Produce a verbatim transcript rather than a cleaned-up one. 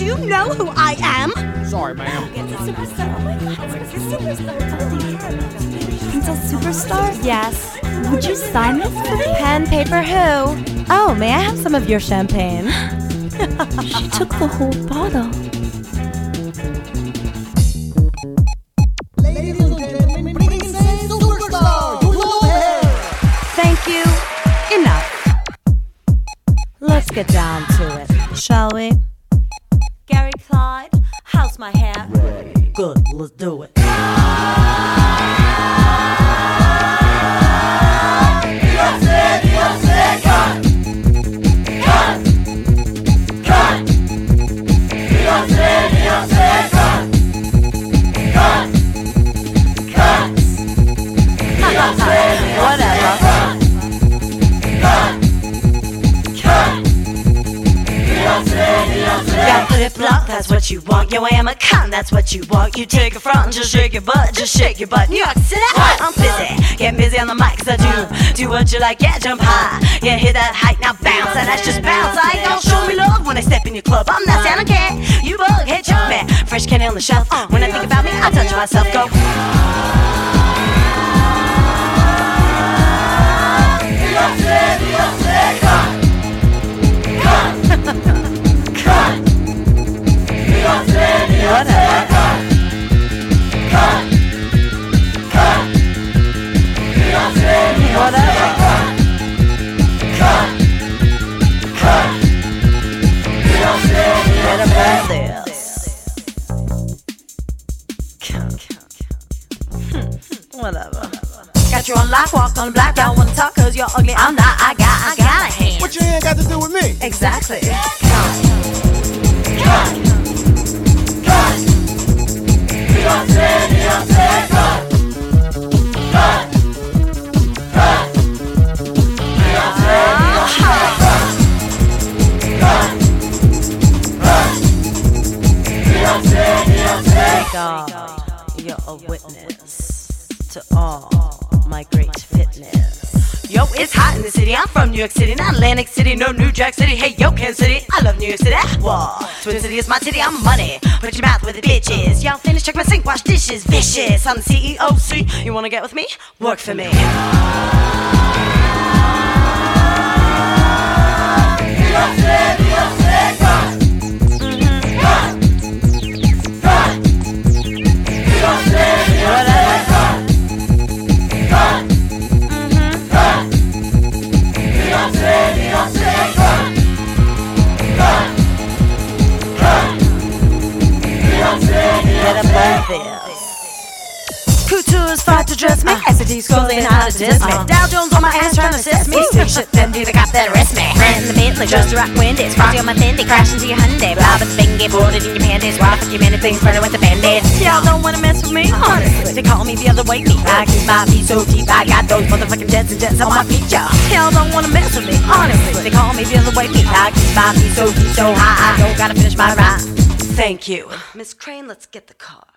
Do you know who I am? Sorry, ma'am. It's a superstar. Oh my God, it's a superstar. It's a superstar? Yes. Would you sign this for me? Pen, paper, who? Oh, may I have some of your champagne? She took the whole bottle. Ladies and gentlemen, please say superstar. You love her. Thank you. Enough. Let's get down to it, shall we? Gary Clyde, how's my hair? Good, let's do it. Got flip flop, that's what you want. Yo, I am a cunt, that's what you want. You take a front and just shake your butt, just shake your butt. New York City, I'm busy, getting busy on the mic, 'cause I do do what you like, yeah, jump high. Yeah, hit that height, now bounce, and that's just bounce. I ain't gonna show me love when I step in your club. I'm not saying I can't, you bug, hey, jump man. Fresh candy on the shelf, when I think about me, I touch myself, go. Whatever. Got you on lock, walk on the block. Don't wanna talk 'cause you're ugly. I'm not. I got, I got a hand. What your hand got to do with me? Exactly. God, you're a witness to all my great fitness. Yo, it's hot in the city. I'm from New York City, not Atlantic City, no New Jack City. Hey, yo, Kansas City, I love New York City. Whoa, Twin City is my city. I'm money. Put your mouth where the bitch is. Y'all finish, check my sink, wash dishes. Vicious. I'm the C E O. C. You wanna get with me? Work for me. Couture's fought to dress me. S A D's calling how to diss me. Dow Jones on my ass trying to assist me. Still shit, then do the cop that arrest me. Friend in the Bentley, just to rock windies. Frosty on my Fendi, crash into your Hyundai. Blah, but the thing get boarded in your panties. Why fuck you many things, burning with the band-aid. Y'all don't wanna mess with me, honestly. They call me the other way me. I keep my feet so deep, I got those motherfucking jets and jets on my feet, y'all. Y'all don't wanna mess with me, honestly. They call me the other way me. I keep my feet so deep, so high, I don't gotta finish my rhyme. Thank you. Miss Crane, let's get the car.